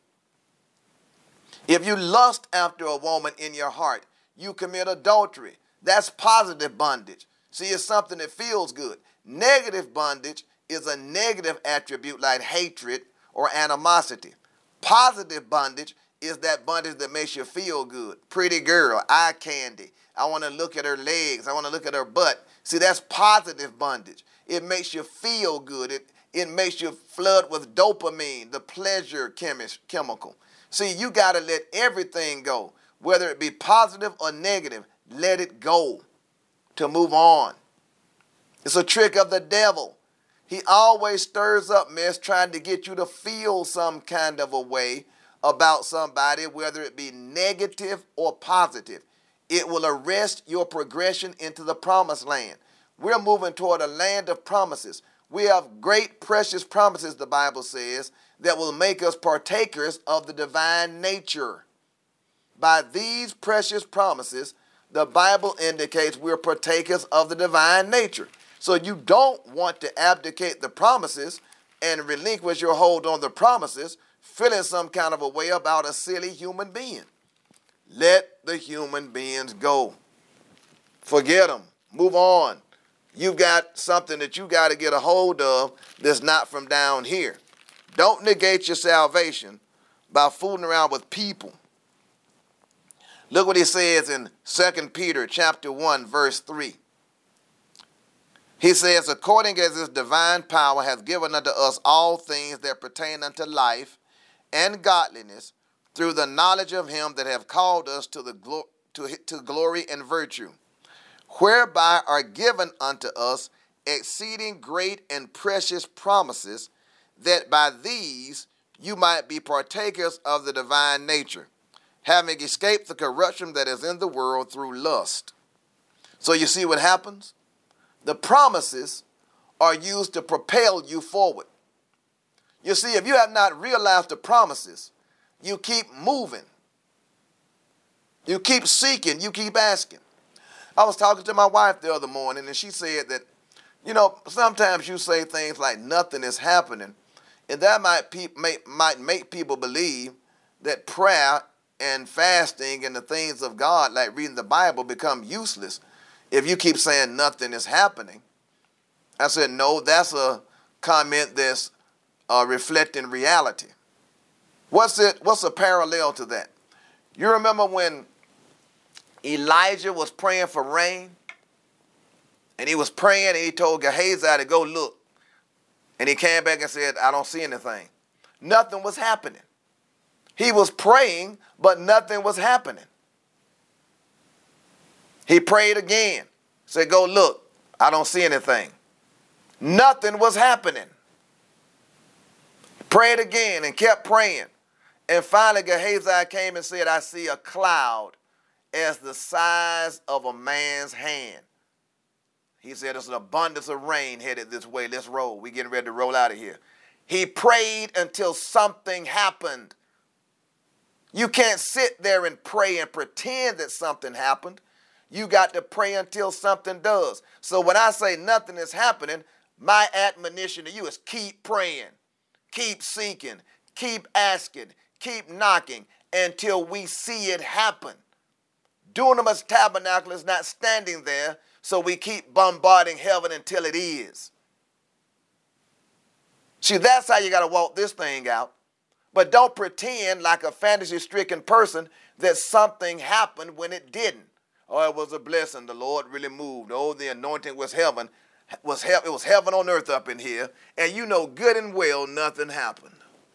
If you lust after a woman in your heart, you commit adultery. That's positive bondage. See, it's something that feels good. Negative bondage is a negative attribute like hatred or animosity. Positive bondage is that bondage that makes you feel good. Pretty girl, eye candy. I want to look at her legs. I want to look at her butt. See, that's positive bondage. It makes you feel good. It makes you flood with dopamine, the pleasure chemical. See, you got to let everything go, whether it be positive or negative. Let it go to move on. It's a trick of the devil. He always stirs up mess trying to get you to feel some kind of a way about somebody, whether it be negative or positive. It will arrest your progression into the promised land. We're moving toward a land of promises. We have great, precious promises, the Bible says, that will make us partakers of the divine nature. By these precious promises, the Bible indicates we're partakers of the divine nature. So you don't want to abdicate the promises and relinquish your hold on the promises, feeling some kind of a way about a silly human being. Let the human beings go. Forget them. Move on. You've got something that you got to get a hold of that's not from down here. Don't negate your salvation by fooling around with people. Look what he says in 2 Peter chapter 1, verse 3. He says, according as his divine power hath given unto us all things that pertain unto life and godliness, through the knowledge of him that have called us to glory and virtue, whereby are given unto us exceeding great and precious promises, that by these you might be partakers of the divine nature, having escaped the corruption that is in the world through lust. So you see what happens? The promises are used to propel you forward. You see, if you have not realized the promises, you keep moving. You keep seeking. You keep asking. I was talking to my wife the other morning, and she said that, sometimes you say things like nothing is happening, and that might make people believe that prayer and fasting and the things of God, like reading the Bible, become useless if you keep saying nothing is happening. I said, no, that's a comment that's reflecting reality. What's a parallel to that? You remember when Elijah was praying for rain? And he was praying and he told Gehazi to go look. And he came back and said, I don't see anything. Nothing was happening. He was praying, but nothing was happening. He prayed again. Said, go look. I don't see anything. Nothing was happening. Prayed again and kept praying. And finally Gehazi came and said, I see a cloud as the size of a man's hand. He said, there's an abundance of rain headed this way. Let's roll. We're getting ready to roll out of here. He prayed until something happened. You can't sit there and pray and pretend that something happened. You got to pray until something does. So when I say nothing is happening, my admonition to you is keep praying, keep seeking, keep asking, keep knocking until we see it happen. Dunamis Tabernacle is not standing there, so we keep bombarding heaven until it is. See, that's how you got to walk this thing out. But don't pretend like a fantasy-stricken person that something happened when it didn't. Oh, it was a blessing. The Lord really moved. Oh, the anointing was heaven. It was heaven on earth up in here. And you know good and well nothing happened.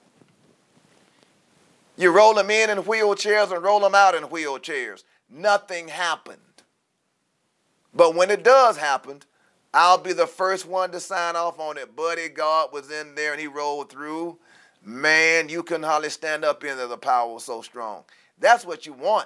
You roll them in wheelchairs and roll them out in wheelchairs. Nothing happened. But when it does happen, I'll be the first one to sign off on it. Buddy, God was in there and he rolled through. Man, you couldn't hardly stand up in there. The power was so strong. That's what you want.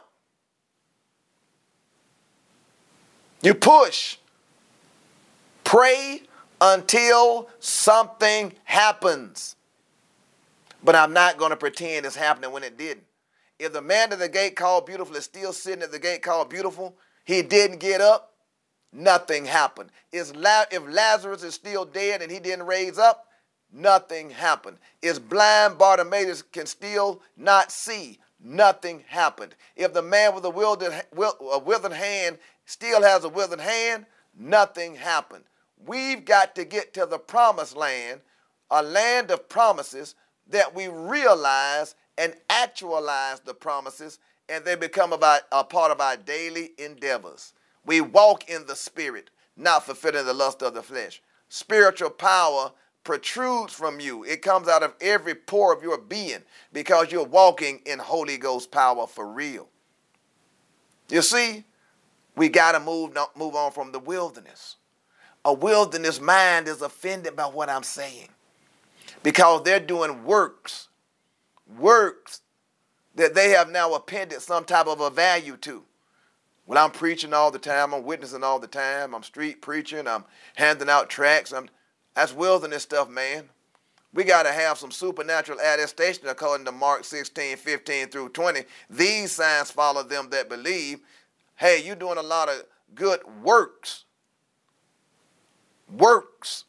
You push. Pray until something happens. But I'm not going to pretend it's happening when it didn't. If the man at the gate called beautiful is still sitting at the gate called beautiful, he didn't get up, nothing happened. If Lazarus is still dead and he didn't raise up, nothing happened. If blind Bartimaeus can still not see, nothing happened. If the man with a withered hand still has a withered hand, nothing happened. We've got to get to the promised land, a land of promises, that we realize and actualize the promises, and they become a part of our daily endeavors. We walk in the Spirit, not fulfilling the lust of the flesh. Spiritual power protrudes from you. It comes out of every pore of your being because you're walking in Holy Ghost power for real. You see, we got to move on from the wilderness. A wilderness mind is offended by what I'm saying because they're doing works that they have now appended some type of a value to. Well, I'm preaching all the time. I'm witnessing all the time. I'm street preaching. I'm handing out tracts. That's wilderness stuff, man. We got to have some supernatural attestation according to Mark 16:15 through 20. These signs follow them that believe. Hey, you're doing a lot of good works. Works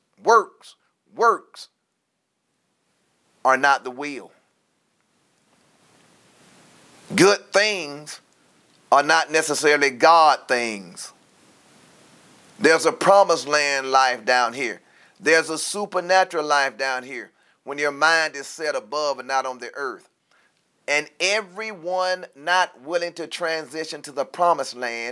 are not the will. Good things are not necessarily God things. There's a promised land life down here. There's a supernatural life down here when your mind is set above and not on the earth. And everyone not willing to transition to the promised land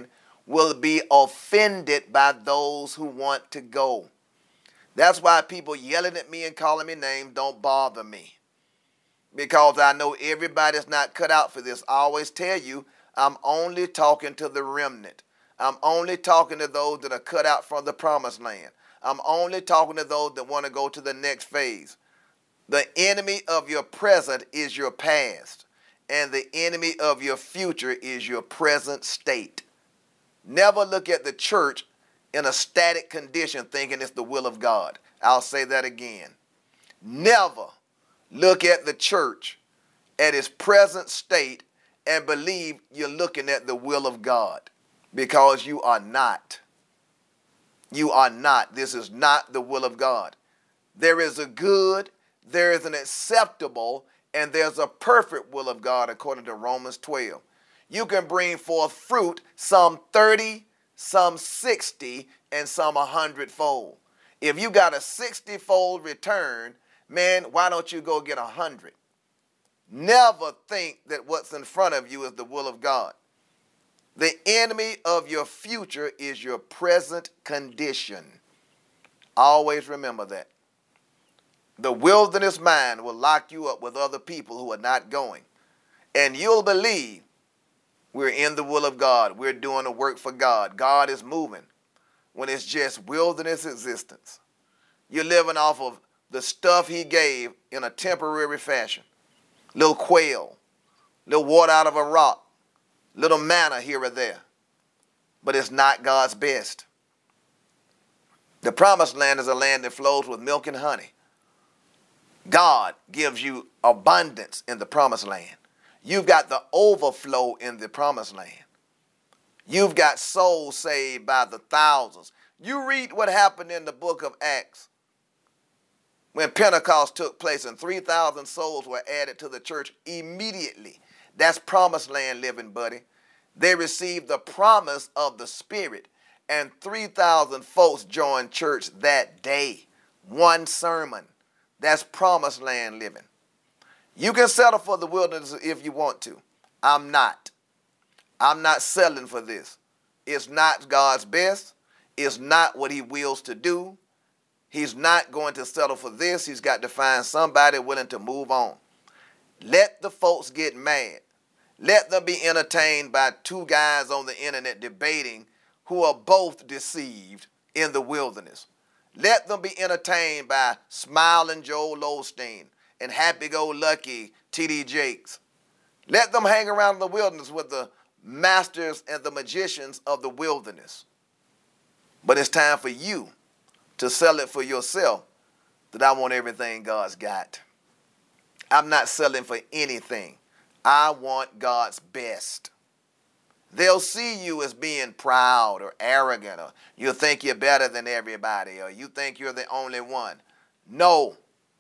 will be offended by those who want to go. That's why people yelling at me and calling me names don't bother me. Because I know everybody's not cut out for this. I always tell you, I'm only talking to the remnant. I'm only talking to those that are cut out from the promised land. I'm only talking to those that want to go to the next phase. The enemy of your present is your past, and the enemy of your future is your present state. Never look at the church in a static condition thinking it's the will of God. I'll say that again. Never look at the church at its present state and believe you're looking at the will of God, because you are not. You are not. This is not the will of God. There is a good, there is an acceptable, and there's a perfect will of God according to Romans 12. You can bring forth fruit, some 30, some 60, and some 100-fold. If you got a 60-fold return, man, why don't you go get 100? Never think that what's in front of you is the will of God. The enemy of your future is your present condition. Always remember that. The wilderness mind will lock you up with other people who are not going. And you'll believe we're in the will of God. We're doing the work for God. God is moving, when it's just wilderness existence. You're living off of the stuff he gave in a temporary fashion. Little quail, little water out of a rock, little manna here or there. But it's not God's best. The promised land is a land that flows with milk and honey. God gives you abundance in the promised land. You've got the overflow in the promised land. You've got souls saved by the thousands. You read what happened in the book of Acts when Pentecost took place and 3,000 souls were added to the church immediately. That's promised land living, buddy. They received the promise of the Spirit, and 3,000 folks joined church that day. One sermon. That's promised land living. You can settle for the wilderness if you want to. I'm not. I'm not settling for this. It's not God's best. It's not what he wills to do. He's not going to settle for this. He's got to find somebody willing to move on. Let the folks get mad. Let them be entertained by two guys on the internet debating who are both deceived in the wilderness. Let them be entertained by smiling Joel Osteen and happy-go-lucky T.D. Jakes. Let them hang around in the wilderness with the masters and the magicians of the wilderness. But it's time for you to sell it for yourself that I want everything God's got. I'm not selling for anything. I want God's best. They'll see you as being proud or arrogant, or you think you're better than everybody, or you think you're the only one. No.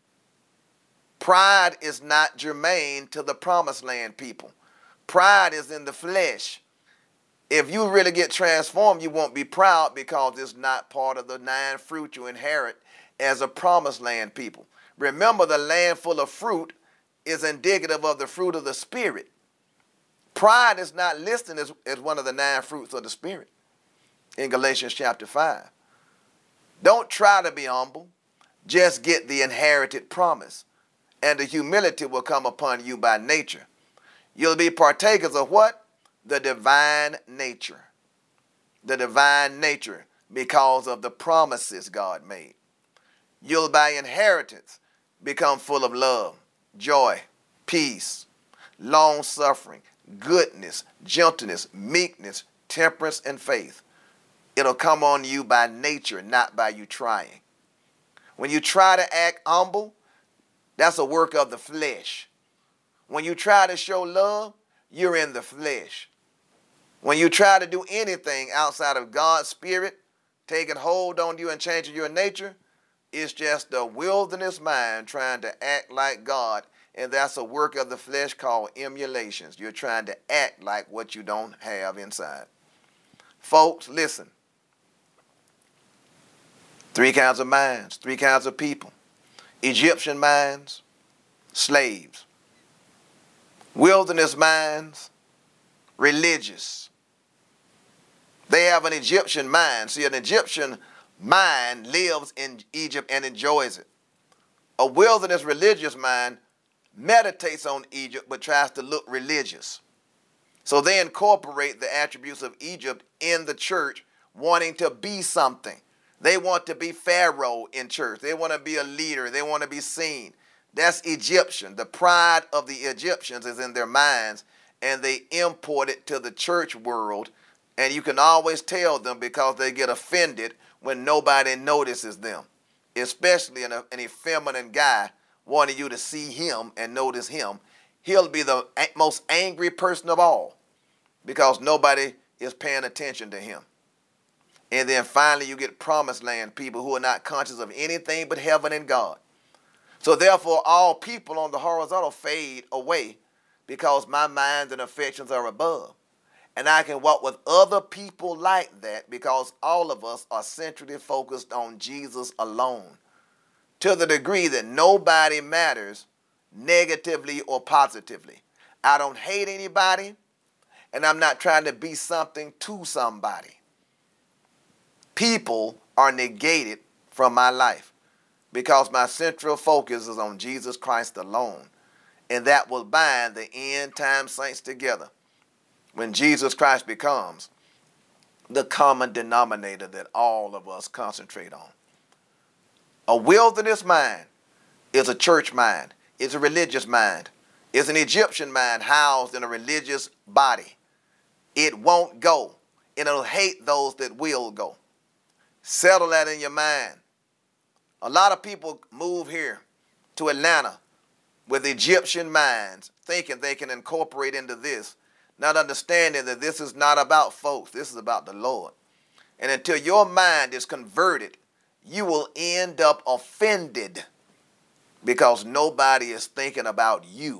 Pride is not germane to the promised land, people. Pride is in the flesh. If you really get transformed, you won't be proud, because it's not part of the 9 fruit you inherit as a promised land people. Remember, the land full of fruit is indicative of the fruit of the Spirit. Pride is not listed as one of the 9 fruits of the Spirit in Galatians chapter 5. Don't try to be humble. Just get the inherited promise, and the humility will come upon you by nature. You'll be partakers of what? The divine nature. The divine nature, because of the promises God made. You'll by inheritance become full of love, joy, peace, long-suffering, goodness, gentleness, meekness, temperance, and faith. It'll come on you by nature, not by you trying. When you try to act humble, that's a work of the flesh. When you try to show love, you're in the flesh. When you try to do anything outside of God's Spirit, taking hold on you and changing your nature, it's just the wilderness mind trying to act like God. And that's a work of the flesh called emulations. You're trying to act like what you don't have inside. Folks, listen. 3 kinds of minds, 3 kinds of people. Egyptian minds, slaves. Wilderness minds, religious. They have an Egyptian mind. See, an Egyptian mind lives in Egypt and enjoys it. A wilderness religious mind meditates on Egypt but tries to look religious. So they incorporate the attributes of Egypt in the church, wanting to be something. They want to be Pharaoh in church. They want to be a leader. They want to be seen. That's Egyptian. The pride of the Egyptians is in their minds, and they import it to the church world. And you can always tell them because they get offended when nobody notices them, especially an effeminate guy wanting you to see him and notice him. He'll be the most angry person of all because nobody is paying attention to him. And then finally you get promised land people who are not conscious of anything but heaven and God. So therefore all people on the horizontal fade away because my mind and affections are above. And I can walk with other people like that because all of us are centrally focused on Jesus alone, to the degree that nobody matters negatively or positively. I don't hate anybody, and I'm not trying to be something to somebody. People are negated from my life because my central focus is on Jesus Christ alone, and that will bind the end time saints together when Jesus Christ becomes the common denominator that all of us concentrate on. A wilderness mind is a church mind. It's a religious mind. It's an Egyptian mind housed in a religious body. It won't go, and it'll hate those that will go. Settle that in your mind. A lot of people move here to Atlanta with Egyptian minds, thinking they can incorporate into this, not understanding that this is not about folks. This is about the Lord. And until your mind is converted, you will end up offended because nobody is thinking about you.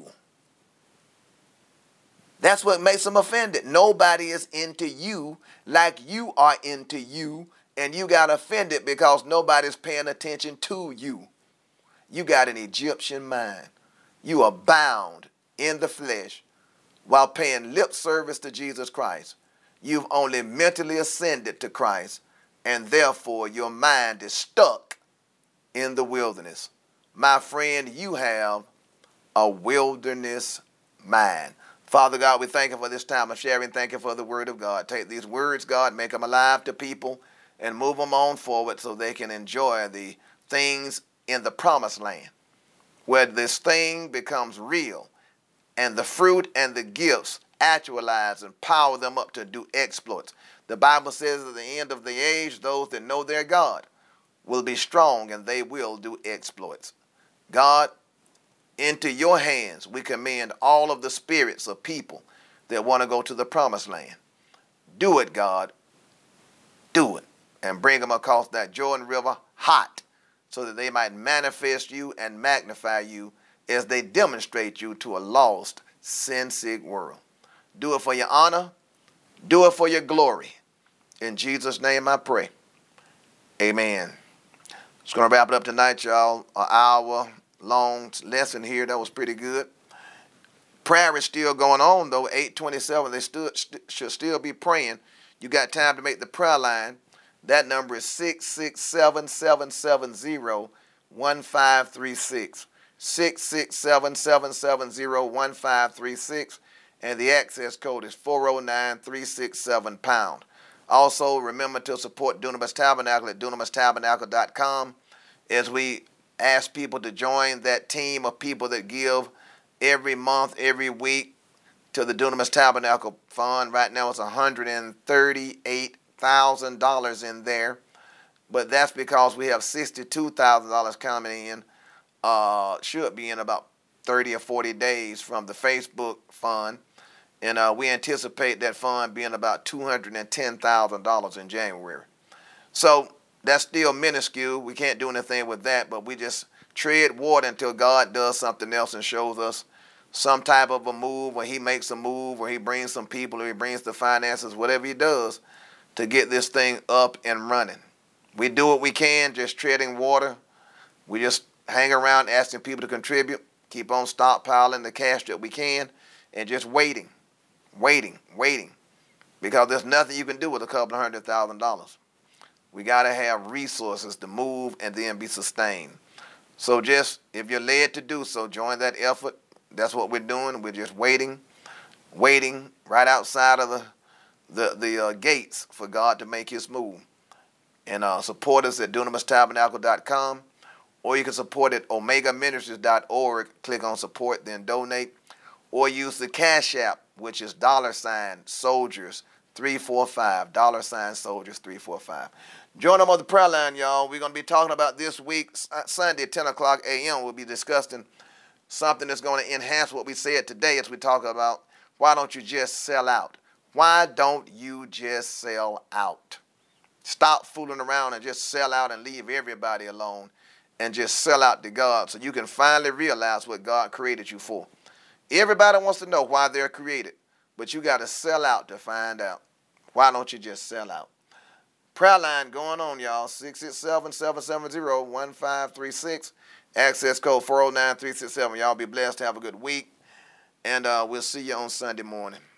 That's what makes them offended. Nobody is into you like you are into you, and you got offended because nobody's paying attention to you. You got an Egyptian mind. You are bound in the flesh while paying lip service to Jesus Christ. You've only mentally ascended to Christ, and therefore your mind is stuck in the wilderness. My friend, you have a wilderness mind. Father God, we thank you for this time of sharing. Thank you for the word of God. Take these words, God, make them alive to people and move them on forward so they can enjoy the things in the promised land where this thing becomes real and the fruit and the gifts actualize and power them up to do exploits. The Bible says at the end of the age, those that know their God will be strong and they will do exploits. God, into your hands we commend all of the spirits of people that want to go to the promised land. Do it, God. Do it. And bring them across that Jordan River hot so that they might manifest you and magnify you as they demonstrate you to a lost, sin-sick world. Do it for your honor. Do it for your glory. In Jesus' name I pray. Amen. Just going to wrap it up tonight, y'all. An hour-long lesson here. That was pretty good. Prayer is still going on, though. 827, they should still be praying. You got time to make the prayer line. That number is 667-770-1536. 667-770-1536. And the access code is 409-367-POUND. Also, remember to support Dunamis Tabernacle at DunamisTabernacle.com as we ask people to join that team of people that give every month, every week to the Dunamis Tabernacle Fund. Right now it's $138,000 in there, but that's because we have $62,000 coming in, should be in about 30 or 40 days from the Facebook fund. And we anticipate that fund being about $210,000 in January. So that's still minuscule. We can't do anything with that, but we just tread water until God does something else and shows us some type of a move, or he makes a move, or he brings some people, or he brings the finances, whatever he does to get this thing up and running. We do what we can, just treading water. We just hang around asking people to contribute, keep on stockpiling the cash that we can, and just waiting. because there's nothing you can do with a couple of $100,000. We got to have resources to move and then be sustained. So just, if you're led to do so, join that effort. That's what we're doing. We're just waiting right outside of the gates for God to make his move. And support us at DunamisTabernacle.com, or you can support at OmegaMinistries.org. Click on support, then donate, or use the Cash App, which is $Soldiers345, $Soldiers345. Join them on the prayer line, y'all. We're going to be talking about this week, Sunday at 10 o'clock a.m. We'll be discussing something that's going to enhance what we said today as we talk about why don't you just sell out? Why don't you just sell out? Stop fooling around and just sell out and leave everybody alone and just sell out to God so you can finally realize what God created you for. Everybody wants to know why they're created, but you got to sell out to find out. Why don't you just sell out? Prayer line going on, y'all. 667-770-1536. Access code 409367. Y'all be blessed. Have a good week. And we'll see you on Sunday morning.